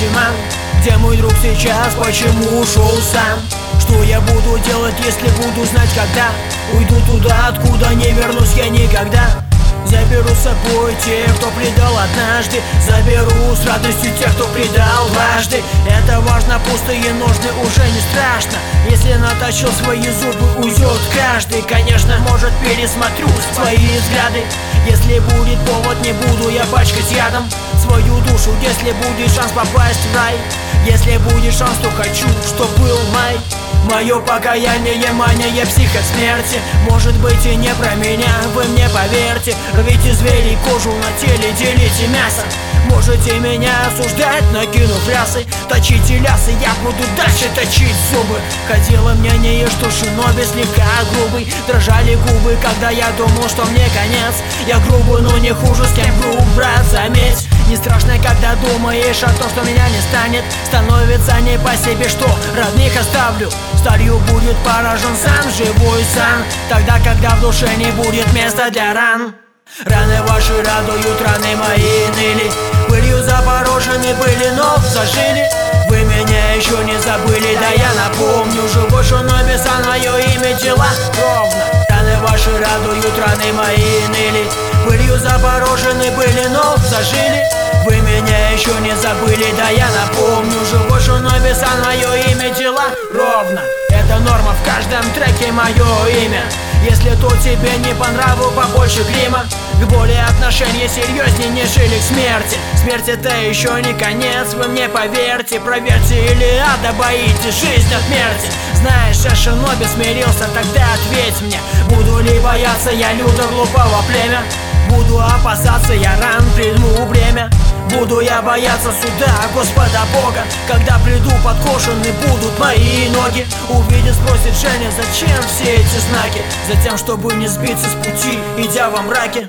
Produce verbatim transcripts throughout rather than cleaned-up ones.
туман. Где мой друг сейчас, почему ушел сам? Что я буду делать, если буду знать когда? Уйду туда, откуда не вернусь я никогда. Заберу с собой тех, кто предал однажды. Заберу с радостью тех, кто предал дважды. Это важно, пустые ножны уже не страшно. Если наточил свои зубы, уйдет каждый. Конечно, может, пересмотрю свои взгляды. Если будет повод, не буду я пачкать ядом свою душу. Если будет шанс попасть в рай, если будет шанс, то хочу, чтоб был май. Мое покаяние, мания, психосмерти. Может быть и не про меня, вы мне поверьте. Рвите зверей кожу на теле, делите мясо. Можете меня осуждать, накинув рясы. Точите лясы, я буду дальше точить зубы. Ходило мнение, что шиноби слегка грубый. Дрожали губы, когда я думал, что мне конец. Я грубый, но не хуже, с кем груб, брат, заметь. Не страшно, когда думаешь о том, что меня не станет. Становится не по себе, что родных оставлю. Сталью будет поражен сам живой сан. Тогда, когда в душе не будет места для ран. Раны ваши радуют, раны мои ныли. Пылью запорожены были, но зажили. Вы меня еще не забыли, да я напомню. Живой шиноби сан, мое имя, дела ровно. Раны ваши радуют, раны мои ныли. Пылью запорожены были, но зажили. Вы меня еще не забыли, да я напомню. Живой шиноби сан, мое имя, дела ровно. Это норма, в каждом треке мое имя. Если то тебе не по нраву, побольше грима. К боли отношения серьезнее, нежели к смерти. Смерть это еще не конец, вы мне поверьте. Проверьте, или ада боитесь, жизнь от смерти. Знаешь, я шиноби смирился, тогда ответь мне. Буду ли бояться я люда глупого племя? Буду опасаться я ран, приму бремя. Буду я бояться суда Господа Бога, когда приду подкошены будут мои ноги. Увидит, спросит Женя, зачем все эти знаки? Затем, чтобы не сбиться с пути, идя во мраке.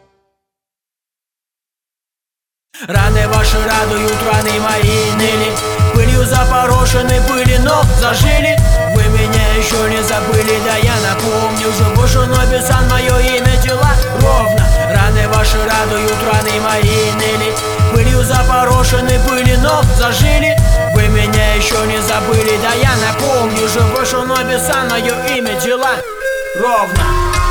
Раны ваши радуют, раны мои ныли. Пылью запорошены были, но зажили. Вы меня еще не забыли, да я напомню. Живой шиноби сан, мое имя, дела ровно. Раны ваши радуют, раны мои ныли. Пылью запорошены были, но зажили. Вы меня еще не забыли, да я напомню. Живой шиноби сан, мое имя, дела ровно.